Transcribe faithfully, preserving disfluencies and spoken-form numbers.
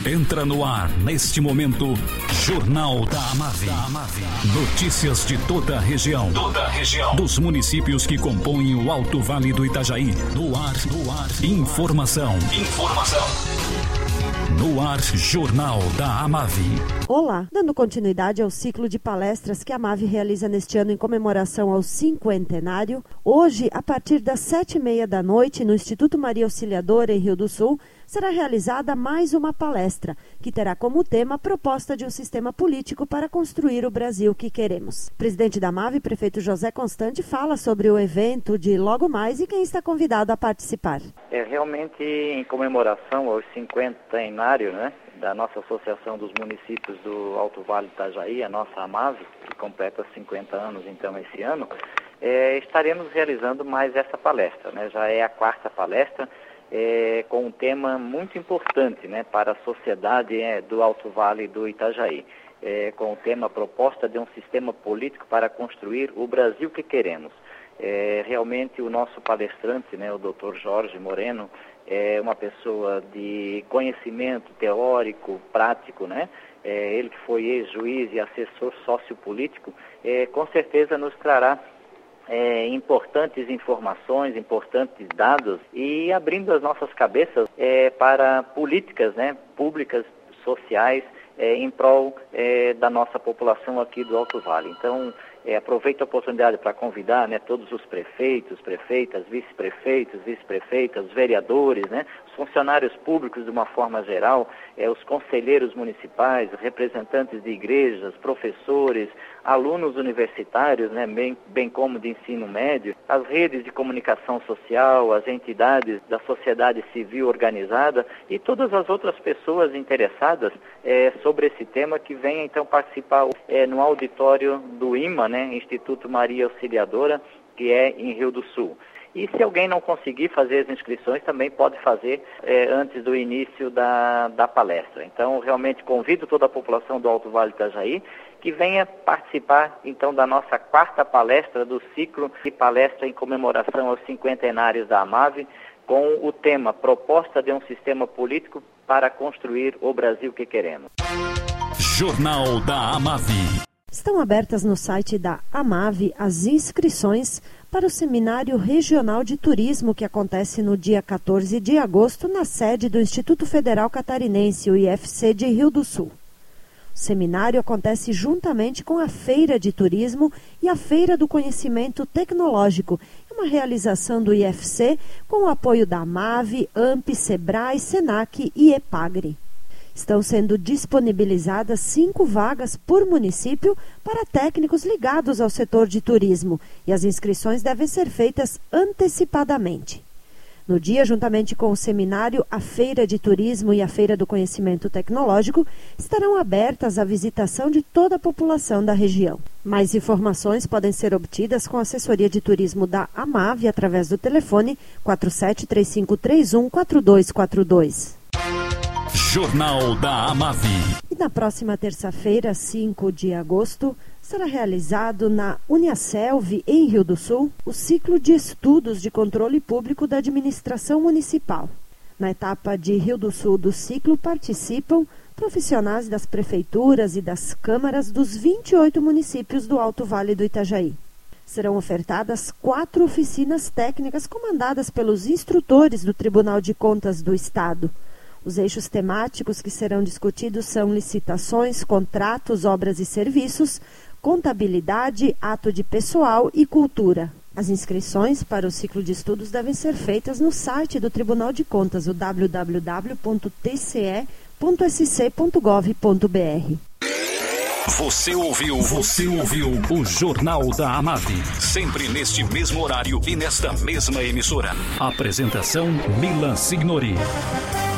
Entra no ar, neste momento, Jornal da Amave. Notícias de toda a região. Toda a região. Dos municípios que compõem o Alto Vale do Itajaí. No ar, no ar. Informação. Informação. No ar, Jornal da Amave. Olá, dando continuidade ao ciclo de palestras que a Amave realiza neste ano em comemoração ao cinquentenário, hoje, a partir das sete e meia da noite, no Instituto Maria Auxiliadora, em Rio do Sul, será realizada mais uma palestra, que terá como tema a proposta de um sistema político para construir o Brasil que queremos. O presidente da Amave, prefeito José Constante, fala sobre o evento de logo mais e quem está convidado a participar. É realmente em comemoração ao cinquentenário, né, da nossa Associação dos Municípios do Alto Vale do Itajaí, a nossa Amave, que completa cinquenta anos então esse ano, é, estaremos realizando mais essa palestra, né, já é a quarta palestra, É, com um tema muito importante, né, para a sociedade é, do Alto Vale do Itajaí, é, com o tema proposta de um sistema político para construir o Brasil que queremos. É, realmente o nosso palestrante, né, o doutor Jorge Moreno, é uma pessoa de conhecimento teórico, prático, né? É, ele que foi ex-juiz e assessor sociopolítico, é, com certeza nos trará É, importantes informações, importantes dados e abrindo as nossas cabeças é, para políticas, né, públicas, sociais, é, em prol é, da nossa população aqui do Alto Vale. Então, é, aproveito a oportunidade para convidar, né, todos os prefeitos, prefeitas, vice-prefeitos, vice-prefeitas, os vereadores, né, os funcionários públicos de uma forma geral, é, os conselheiros municipais, representantes de igrejas, professores, alunos universitários, né, bem, bem como de ensino médio, as redes de comunicação social, as entidades da sociedade civil organizada e todas as outras pessoas interessadas é, sobre esse tema que venham então participar é, no auditório do I M A, né, Instituto Maria Auxiliadora, que é em Rio do Sul. E se alguém não conseguir fazer as inscrições, também pode fazer é, antes do início da, da palestra. Então, realmente convido toda a população do Alto Vale do Itajaí que venha participar, então, da nossa quarta palestra do ciclo de palestra em comemoração aos cinquentenários da Amave, com o tema Proposta de um Sistema Político para construir o Brasil que queremos. Jornal da Amave. Estão abertas no site da Amave as inscrições para o Seminário Regional de Turismo que acontece no dia quatorze de agosto na sede do Instituto Federal Catarinense, o I F C de Rio do Sul. O seminário acontece juntamente com a Feira de Turismo e a Feira do Conhecimento Tecnológico, uma realização do I F C com o apoio da Amave, AMP, Sebrae, Senac e EPAGRE. Estão sendo disponibilizadas cinco vagas por município para técnicos ligados ao setor de turismo e as inscrições devem ser feitas antecipadamente. No dia, juntamente com o seminário, a Feira de Turismo e a Feira do Conhecimento Tecnológico estarão abertas à visitação de toda a população da região. Mais informações podem ser obtidas com a assessoria de turismo da Amave através do telefone quatro sete três cinco três um quatro dois quatro dois. Jornal da Amave. E na próxima terça-feira, cinco de agosto, será realizado na Uniaselv, em Rio do Sul, o ciclo de estudos de controle público da administração municipal. Na etapa de Rio do Sul do ciclo participam profissionais das prefeituras e das câmaras dos vinte e oito municípios do Alto Vale do Itajaí. Serão ofertadas quatro oficinas técnicas comandadas pelos instrutores do Tribunal de Contas do Estado. Os eixos temáticos que serão discutidos são licitações, contratos, obras e serviços, contabilidade, ato de pessoal e cultura. As inscrições para o ciclo de estudos devem ser feitas no site do Tribunal de Contas, o w w w ponto t c e ponto s c ponto gov ponto b r. Você ouviu, você ouviu o Jornal da Amave, sempre neste mesmo horário e nesta mesma emissora. Apresentação Milan Signori.